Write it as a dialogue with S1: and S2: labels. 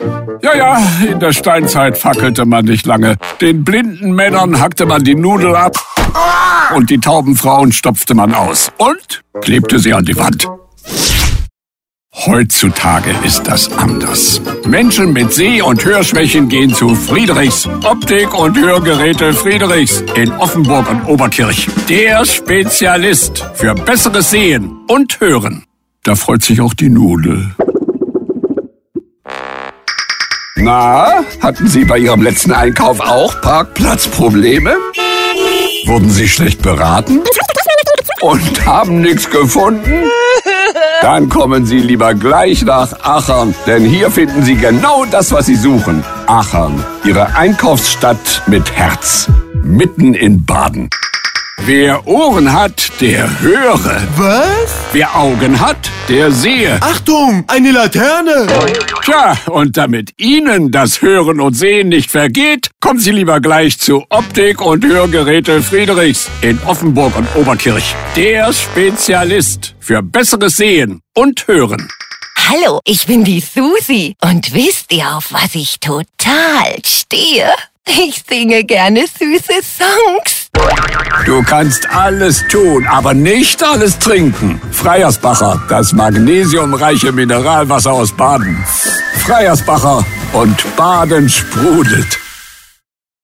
S1: Ja, in der Steinzeit fackelte man nicht lange. Den blinden Männern hackte man die Nudel ab und die tauben Frauen stopfte man aus und klebte sie an die Wand. Heutzutage ist das anders. Menschen mit Seh- und Hörschwächen gehen zu Friedrichs. Optik- und Hörgeräte Friedrichs in Offenburg und Oberkirch. Der Spezialist für besseres Sehen und Hören. Da freut sich auch die Nudel. Na, hatten Sie bei Ihrem letzten Einkauf auch Parkplatzprobleme? Wurden Sie schlecht beraten? Und haben nichts gefunden? Dann kommen Sie lieber gleich nach Achern, denn hier finden Sie genau das, was Sie suchen. Achern, Ihre Einkaufsstadt mit Herz, mitten in Baden. Wer Ohren hat, der höre.
S2: Was?
S1: Wer Augen hat, der sehe.
S2: Achtung, eine Laterne!
S1: Tja, und damit Ihnen das Hören und Sehen nicht vergeht, kommen Sie lieber gleich zu Optik- und Hörgeräte Friedrichs in Offenburg und Oberkirch. Der Spezialist für besseres Sehen und Hören.
S3: Hallo, ich bin die Susi. Und wisst ihr, auf was ich total stehe? Ich singe gerne süße Songs.
S1: Du kannst alles tun, aber nicht alles trinken. Freiersbacher, das magnesiumreiche Mineralwasser aus Baden. Freiersbacher und Baden sprudelt.